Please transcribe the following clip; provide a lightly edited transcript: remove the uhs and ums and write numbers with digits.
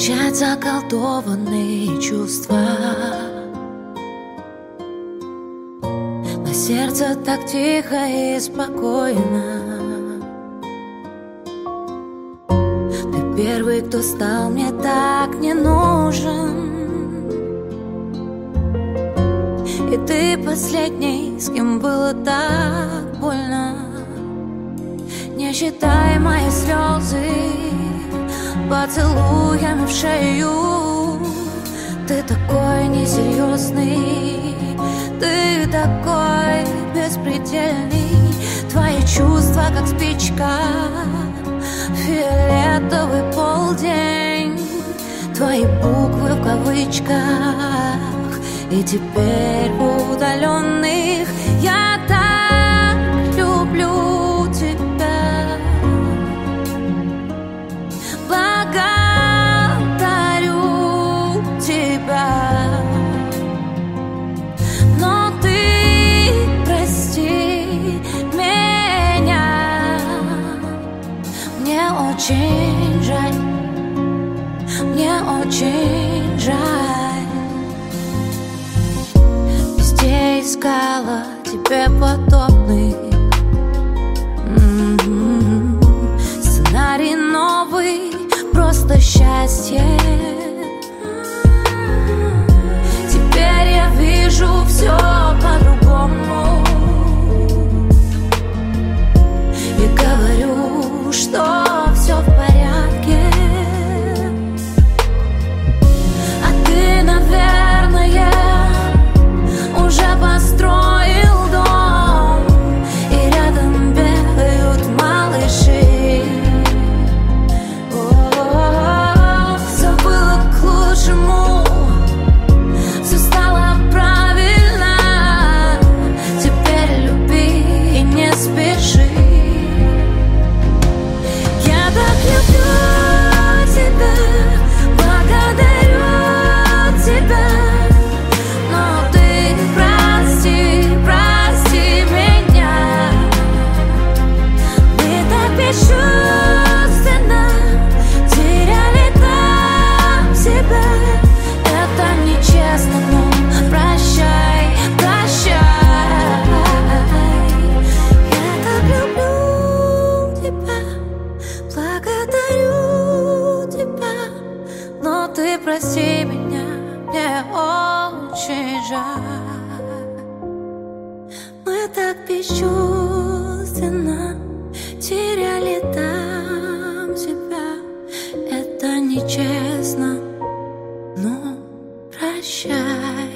Молчать заколдованные чувства. На сердце так тихо и спокойно. Ты первый, кто стал мне так не нужен. И ты последний, с кем было так больно. Не считай мои слезы поцелуями в шею. Ты такой несерьезный, ты такой беспредельный. Твои чувства как спичка, фиолетовый полдень. Твои буквы в кавычках, и теперь в удаленных. Я так люблю тебя. Благодарю тебя. Но ты прости меня. Мне очень жаль. Мне очень жаль. Везде искала тебе подобных. Сценарий новый, просто счастье. Теперь я вижу все по-другому. И говорю, что все в порядке. А ты, наверное, уже построил дом, и рядом бегают малыши. Все было к лучшему, все стало правильно. Теперь люби и не спеши. Я так люблю тебя, благодарю тебя. Но ты прости, прости меня. Мы так бесчувственно теряли там себя. Это нечестно, но прощай, прощай. Я так люблю тебя, благодарю тебя. Но ты прости меня, мне очень жаль. Мы так бесчувственно теряли там себя. Это нечестно, но прощай.